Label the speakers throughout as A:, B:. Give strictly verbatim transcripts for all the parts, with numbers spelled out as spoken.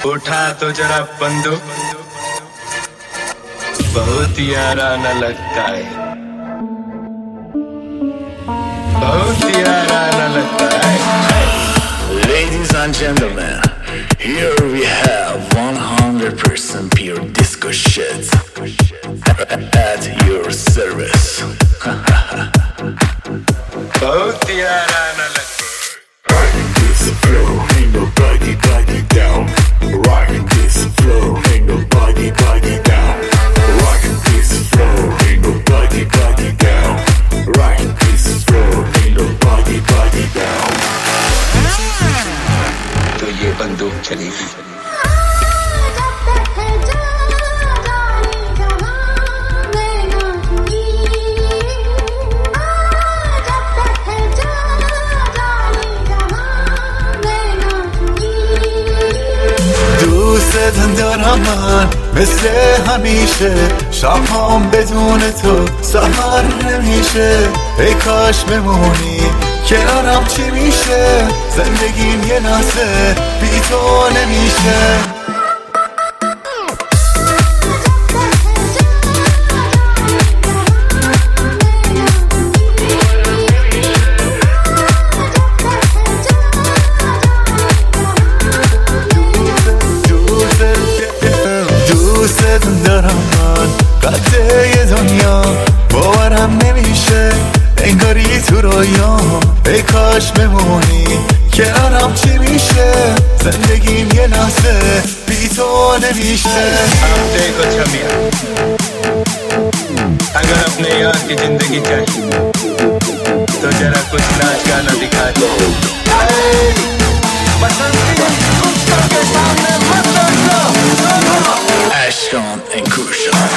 A: उठा तो जरा बंदूक, बहुत यारा न लगता है, बहुत यारा न लगता है.
B: Ladies and gentlemen, here we have one hundred percent pure disco shit at your service.
A: बहुत यारा न लगता है.
B: Rockin' this flow, ain't nobody body down. Rockin' this flow, ain't nobody body down. Rockin' this flow, ain't nobody body down. Rockin' this flow, ain't nobody body down.
A: तो ये बंदूक चलेगी.
C: دوست دارم من مثل همیشه، شب‌هام بدون تو سهر نمیشه. ای کاش بمونی کنارم، چی میشه؟ زندگیم یه لحظه بی تو نمیشه. دارم من قطعه دنیا، باورم نمیشه انگاری تو رویام. ای کاش بمونی کنارم، چی میشه؟ زندگیم یه لحظه بی تو نمیشه.
A: देखो छमिया, अगर अपने यार की जिंदगी चाहिए तो जरा कुछ नाच गाना दिखा दो.
B: Ashton and Kushan.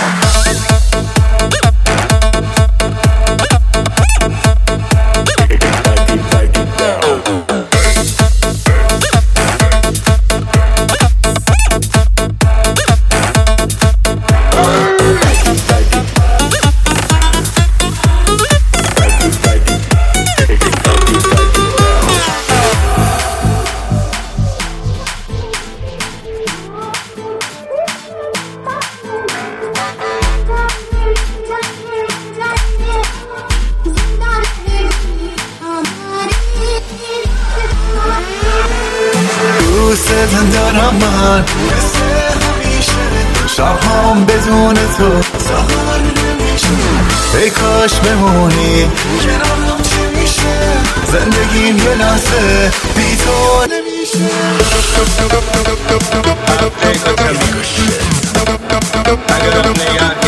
C: دوست دارم من مثل همیشه، شب‌هام بدون تو سهر نمیشه. ای کاش بمونی کنارم، چی میشه؟ زندگیم یه لحظه بی تو نمیشه.
A: देखो छमिया, अगर अपने यार